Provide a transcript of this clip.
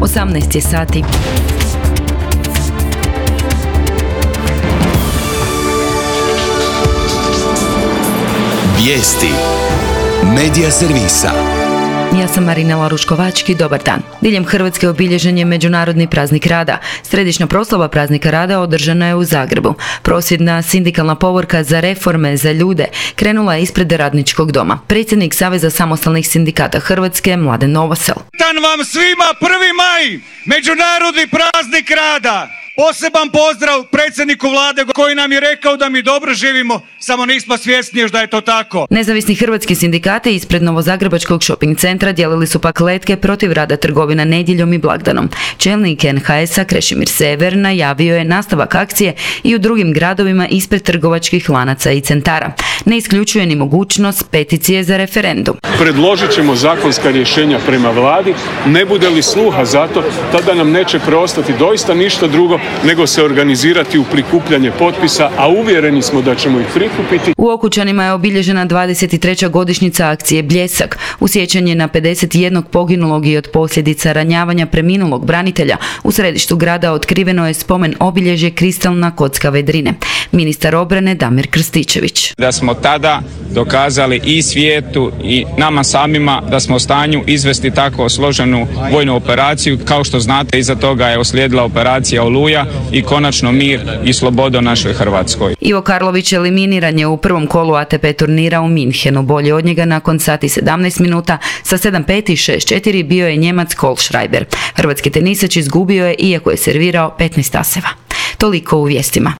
18 je sati. Vijesti Medija servisa. Ja sam Marinela Ruškovački, dobar dan. Diljem Hrvatske obilježen je Međunarodni praznik rada. Središnja proslava praznika rada održana je u Zagrebu. Prosvjedna sindikalna povorka za reforme za ljude krenula je ispred Radničkog doma. Predsjednik Saveza samostalnih sindikata Hrvatske, Mladen Novosel. Dan vam svima 1. maj, Međunarodni praznik rada. Poseban pozdrav predsjedniku vlade koji nam je rekao da mi dobro živimo, samo nismo svjesni još da je to tako. Nezavisni hrvatski sindikati ispred Novozagrebačkog shopping centra dijelili su pak letke protiv rada trgovina nedjeljom i blagdanom. Čelnik NHS-a Krešimir Sever najavio je nastavak akcije i u drugim gradovima ispred trgovačkih lanaca i centara. Ne isključuje ni mogućnost peticije za referendum. Predložit ćemo zakonska rješenja prema vladi, ne bude li sluha za to, tada nam neće preostati doista ništa drugo nego se organizirati u prikupljanje potpisa, a uvjereni smo da ćemo ih prikupiti. U Okučanima je obilježena 23. godišnjica akcije Bljesak. U sjećanje na 51 poginulog i od posljedica ranjavanja preminulog branitelja u središtu grada otkriveno je spomen obilježje kristalna kocka vedrine. Ministar obrane Damir Krstičević. Da smo tada dokazali i svijetu i nama samima da smo u stanju izvesti tako složenu vojnu operaciju. Kao što znate, iza toga je uslijedila operacija Oluja i konačno mir i sloboda u našoj Hrvatskoj. Ivo Karlović eliminiran je u prvom kolu ATP turnira u Minhenu. Bolje od njega nakon sati 17 minuta sa 7-5 i 6-4 bio je Njemac Kohlschreiber. Hrvatski tenisač izgubio je iako je servirao 15 aseva. Toliko u vijestima.